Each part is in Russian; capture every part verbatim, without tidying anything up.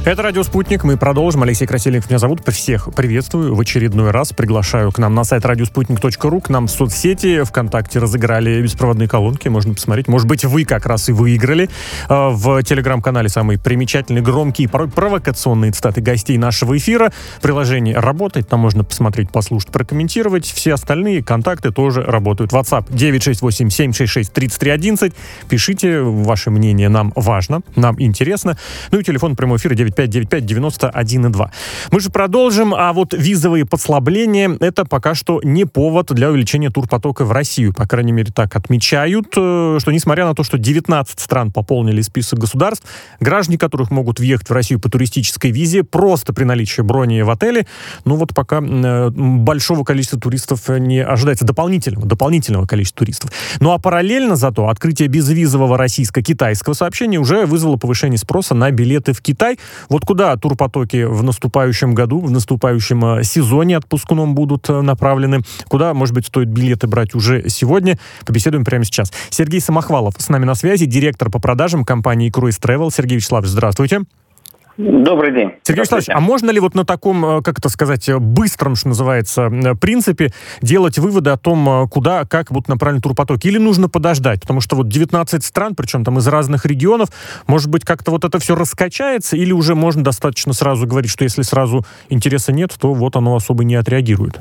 Это «Радио Спутник». Мы продолжим. Алексей Красильников меня зовут. Всех приветствую в очередной раз. Приглашаю к нам на сайт радиоспутник точка ру, к нам в соцсети. ВКонтакте разыграли беспроводные колонки. Можно посмотреть. Может быть, вы как раз и выиграли. В Телеграм-канале самые примечательные, громкие, порой провокационные цитаты гостей нашего эфира. Приложение работает. Там можно посмотреть, послушать, прокомментировать. Все остальные контакты тоже работают. WhatsApp девять шесть восемь семь шесть шесть тридцать три одиннадцать. Пишите. Ваше мнение нам важно. Нам интересно. Ну и телефон прямого эфира девять пять девять пять девяносто один два. Мы же продолжим, а вот визовые послабления — это пока что не повод для увеличения турпотока в Россию. По крайней мере, так отмечают, что несмотря на то, что девятнадцать стран пополнили список государств, граждане которых могут въехать в Россию по туристической визе просто при наличии брони в отеле, ну вот пока большого количества туристов не ожидается, дополнительного, дополнительного количества туристов. Ну а параллельно зато открытие безвизового российско-китайского сообщения уже вызвало повышение спроса на билеты в Китай. Вот куда турпотоки в наступающем году, в наступающем сезоне отпускном будут направлены? Куда, может быть, стоит билеты брать уже сегодня? Побеседуем прямо сейчас. Сергей Самохвалов с нами на связи, директор по продажам компании Cruise Travel. Сергей Вячеславович, здравствуйте. Добрый день. Сергей Вячеславович, а можно ли вот на таком, как это сказать, быстром, что называется, принципе делать выводы о том, куда, как будут направлены турпотоки? Или нужно подождать? Потому что вот девятнадцать стран, причем там из разных регионов, может быть, как-то вот это все раскачается, или уже можно достаточно сразу говорить, что если сразу интереса нет, то вот оно особо не отреагирует?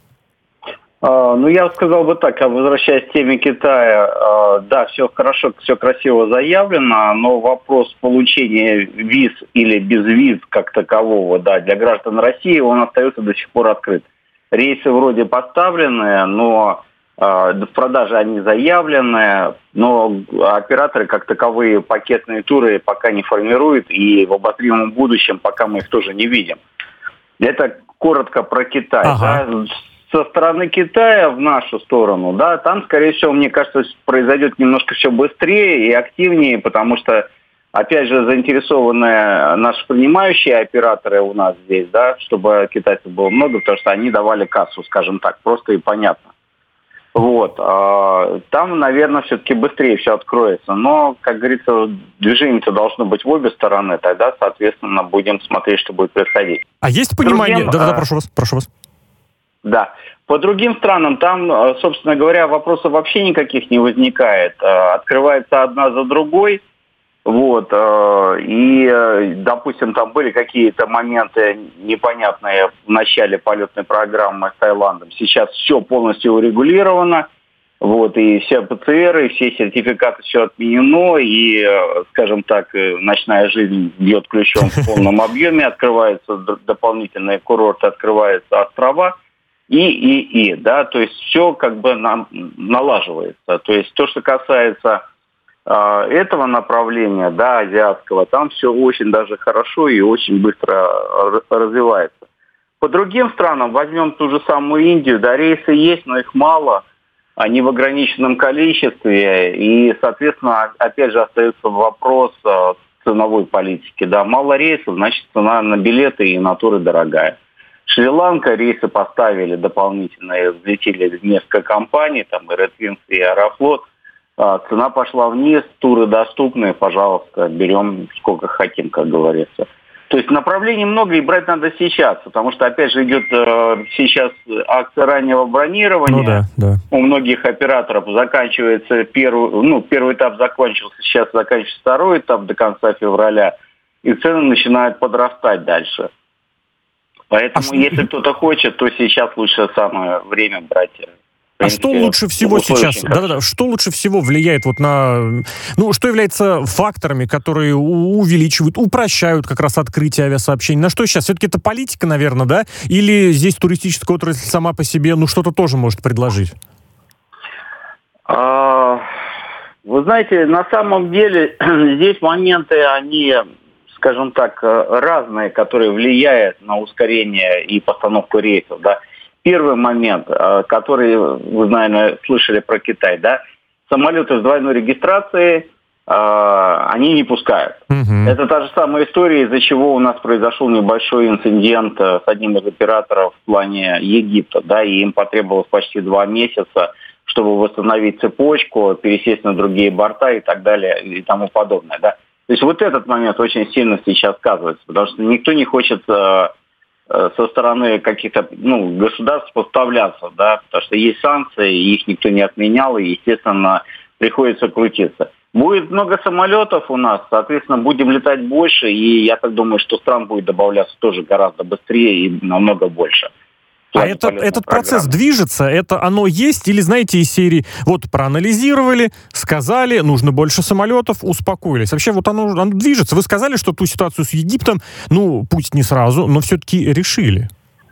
Uh, ну, я сказал бы так, возвращаясь к теме Китая, uh, да, все хорошо, все красиво заявлено, но вопрос получения виз или без виз как такового, да, для граждан России, он остается до сих пор открыт. Рейсы вроде поставлены, но uh, в продаже они заявлены, но операторы как таковые пакетные туры пока не формируют, и в обозримом будущем пока мы их тоже не видим. Это коротко про Китай, ага. да. Со стороны Китая в нашу сторону, да, там, скорее всего, мне кажется, произойдет немножко все быстрее и активнее, потому что, опять же, заинтересованы наши принимающие операторы у нас здесь, да, чтобы китайцев было много, потому что они давали кассу, скажем так, просто и понятно. Вот. Там, наверное, все-таки быстрее все откроется. Но, как говорится, движение-то должно быть в обе стороны, тогда, соответственно, будем смотреть, что будет происходить. А есть понимание... Да-да-да, прошу вас, прошу вас. Да. По другим странам там, собственно говоря, вопросов вообще никаких не возникает. Открывается одна за другой. Вот. И, допустим, там были какие-то моменты непонятные в начале полетной программы с Таиландом. Сейчас все полностью урегулировано. Вот. И все ПЦР, и все сертификаты, все отменено. И, скажем так, ночная жизнь бьет ключом в полном объеме. Открываются дополнительные курорты, открываются острова. И, и, и, да, то есть все как бы нам налаживается. То есть то, что касается э, этого направления, да, азиатского, там все очень даже хорошо и очень быстро развивается. По другим странам, возьмем ту же самую Индию, да, рейсы есть, но их мало, они в ограниченном количестве, и, соответственно, опять же остается вопрос э, ценовой политики, да, мало рейсов, значит, цена на билеты и на туры дорогая. Шри-Ланка, рейсы поставили дополнительные, взлетели несколько компаний, там и Red Wings, и Аэрофлот. А, цена пошла вниз, туры доступны, пожалуйста, берем сколько хотим, как говорится. То есть направлений много, и брать надо сейчас, потому что, опять же, идет э, сейчас акция раннего бронирования. Ну, да, да. У многих операторов заканчивается первый, ну, первый этап закончился, сейчас заканчивается второй этап до конца февраля, и цены начинают подрастать дальше. Поэтому, а если что... кто-то хочет, то сейчас лучше самое время брать. А принципе, что лучше всего сейчас? Да-да-да. Что лучше всего влияет вот на... Ну, что является факторами, которые увеличивают, упрощают как раз открытие авиасообщений? На что сейчас? Все-таки это политика, наверное, да? Или здесь туристическая отрасль сама по себе, ну, что-то тоже может предложить? А, вы знаете, на самом деле здесь моменты, они... скажем так, разные, которые влияют на ускорение и постановку рейсов, да. Первый момент, который вы, наверное, слышали про Китай, да, самолеты с двойной регистрацией, они не пускают. Uh-huh. Это та же самая история, из-за чего у нас произошел небольшой инцидент с одним из операторов в плане Египта, да, и им потребовалось почти два месяца, чтобы восстановить цепочку, пересесть на другие борта и так далее и тому подобное, да. То есть вот этот момент очень сильно сейчас сказывается, потому что никто не хочет э, э, со стороны каких-то ну, государств поставляться, да, потому что есть санкции, их никто не отменял, и, естественно, приходится крутиться. Будет много самолетов у нас, соответственно, будем летать больше, и я так думаю, что стран будет добавляться тоже гораздо быстрее и намного больше. А это, этот процесс движется, это оно есть? Или, знаете, из серии, вот проанализировали, сказали, нужно больше самолетов, успокоились. Вообще вот оно, оно движется. Вы сказали, что ту ситуацию с Египтом, ну, пусть не сразу, но все-таки решили.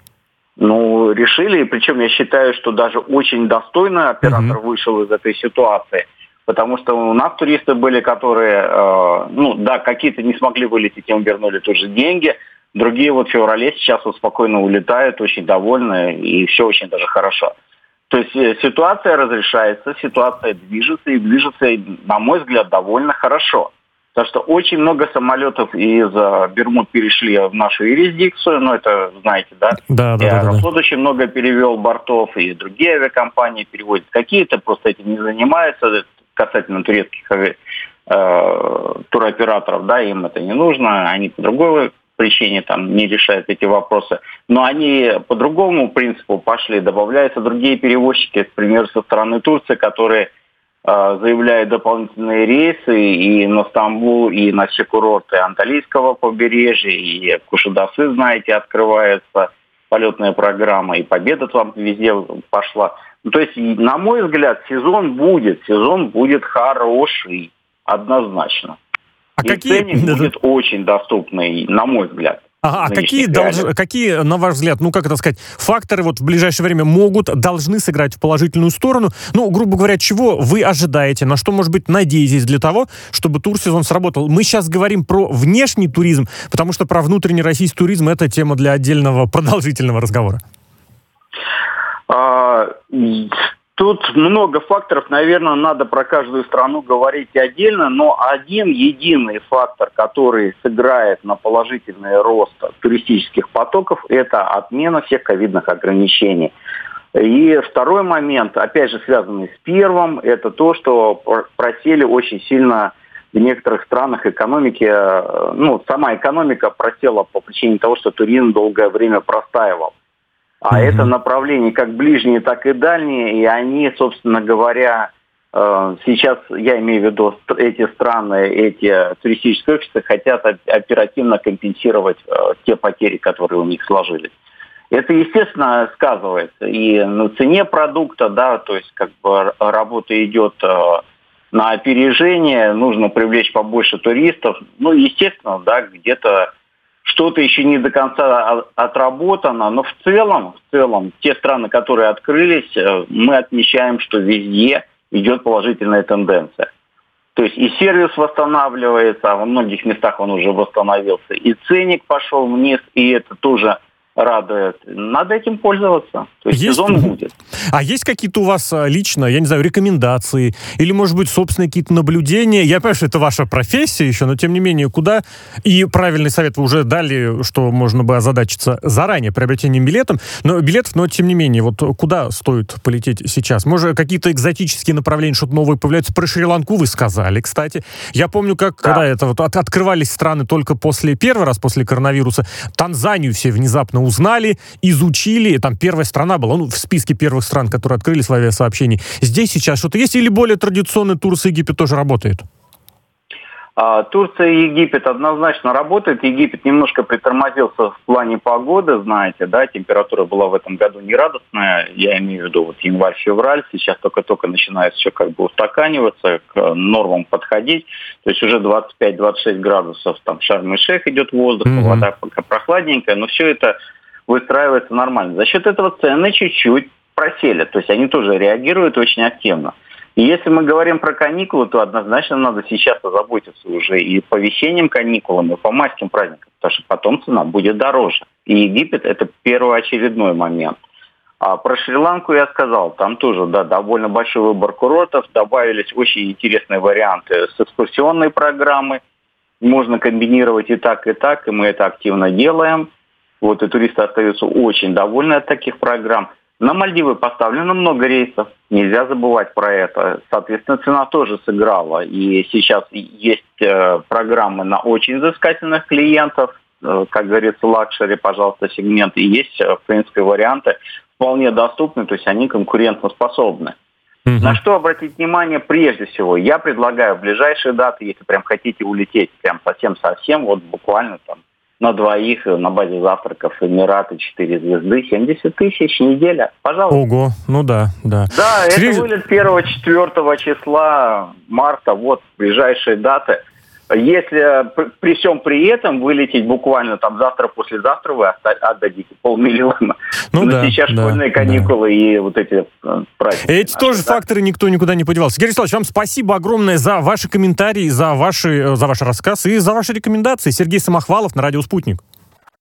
Ну, решили, причем я считаю, что даже очень достойно оператор uh-huh. вышел из этой ситуации. Потому что у нас туристы были, которые, э, ну да, какие-то не смогли вылететь, им вернули тоже деньги. Другие вот в феврале сейчас вот спокойно улетают, очень довольны, и все очень даже хорошо. То есть ситуация разрешается, ситуация движется, и движется, на мой взгляд, довольно хорошо. Потому что очень много самолетов из Бермуд перешли в нашу юрисдикцию, ну это знаете, да? Да, да, и да. Аэрофлот да. очень много перевел бортов, и другие авиакомпании переводят. Какие-то просто этим не занимаются, касательно турецких э, туроператоров, да, им это не нужно, они по другой причине там не решают эти вопросы. Но они по другому принципу пошли. Добавляются другие перевозчики, к примеру, со стороны Турции, которые э, заявляют дополнительные рейсы и на Стамбул, и на все курорты Анталийского побережья, и Кушадасы, знаете, открывается полетная программа, и Победа там везде пошла. Ну, то есть, на мой взгляд, сезон будет, сезон будет хороший, однозначно. А и какие... ценник будет очень доступный, на мой взгляд. Ага, а какие, долж... какие, на ваш взгляд, ну, как это сказать, факторы вот в ближайшее время могут, должны сыграть в положительную сторону? Ну, грубо говоря, чего вы ожидаете, на что, может быть, надеетесь для того, чтобы турсезон сработал? Мы сейчас говорим про внешний туризм, потому что про внутренний российский туризм — это тема для отдельного продолжительного разговора. А... Тут много факторов, наверное, надо про каждую страну говорить отдельно, но один единый фактор, который сыграет на положительный рост туристических потоков, это отмена всех ковидных ограничений. И второй момент, опять же связанный с первым, это то, что просели очень сильно в некоторых странах экономики, ну, сама экономика просела по причине того, что туризм долгое время простаивал. А mm-hmm. это направления как ближние, так и дальние, и они, собственно говоря, сейчас, я имею в виду эти страны, эти туристические офисы, хотят оперативно компенсировать те потери, которые у них сложились. Это, естественно, сказывается и на цене продукта, да, то есть как бы работа идет на опережение, нужно привлечь побольше туристов. Ну, естественно, да, где-то что-то еще не до конца отработано, но в целом, в целом, те страны, которые открылись, мы отмечаем, что везде идет положительная тенденция. То есть и сервис восстанавливается, а во многих местах он уже восстановился, и ценник пошел вниз, и это тоже радует. Надо этим пользоваться. То есть, есть сезон будет. А есть какие-то у вас лично, я не знаю, рекомендации или, может быть, собственные какие-то наблюдения? Я понимаю, что это ваша профессия еще, но, тем не менее, куда? И правильный совет вы уже дали, что можно бы озадачиться заранее приобретением билетов, но, билетов, но, тем не менее, вот куда стоит полететь сейчас? Может, какие-то экзотические направления, что-то новое появляются? Про Шри-Ланку вы сказали, кстати. Я помню, как, да. когда это вот от, открывались страны только после, первый раз после коронавируса, Танзанию все внезапно узнали, изучили, там первая страна была, ну, в списке первых стран, которые открылись в авиасообщении. Здесь сейчас что-то есть или более традиционный Турция и Египет тоже работает? А, Турция и Египет однозначно работают. Египет немножко притормозился в плане погоды, знаете, да, температура была в этом году нерадостная, я имею в виду вот январь-февраль, сейчас только-только начинает все как бы устаканиваться, к нормам подходить, то есть уже двадцать пять - двадцать шесть градусов, там Шарм-эль-Шейх идет воздух, mm-hmm. вода пока прохладненькая, но все это выстраивается нормально. За счет этого цены чуть-чуть просели, то есть они тоже реагируют очень активно. И если мы говорим про каникулы, то однозначно надо сейчас озаботиться уже и по весенним каникулам, и по майским праздникам, потому что потом цена будет дороже. И Египет – это первоочередной момент. А про Шри-Ланку я сказал, там тоже, да, довольно большой выбор курортов, добавились очень интересные варианты с экскурсионной программой, можно комбинировать и так, и так, и мы это активно делаем. Вот, и туристы остаются очень довольны от таких программ. На Мальдивы поставлено много рейсов, нельзя забывать про это. Соответственно, цена тоже сыграла. И сейчас есть э, программы на очень взыскательных клиентов, э, как говорится, лакшери, пожалуйста, сегмент. И есть, в принципе, варианты вполне доступны, то есть они конкурентоспособны. Mm-hmm. На что обратить внимание прежде всего? Я предлагаю в ближайшие даты, если прям хотите улететь прям совсем-совсем, вот буквально там, на двоих на базе завтраков Эмираты четыре звезды, семьдесят тысяч, неделя. Пожалуйста. Ого, ну да, да. Да, Сергей... это вылет первого-четвёртого числа марта, вот ближайшие даты. Если при всем при этом вылететь буквально там завтра-послезавтра, вы отдадите полмиллиона. Ну Но да, сейчас да, школьные каникулы да. и вот эти праздники. Эти наши, тоже да? факторы никто никуда не подевался. Сергей Вячеславович, вам спасибо огромное за ваши комментарии, за, ваши, за ваш рассказ и за ваши рекомендации. Сергей Самохвалов на радио «Спутник».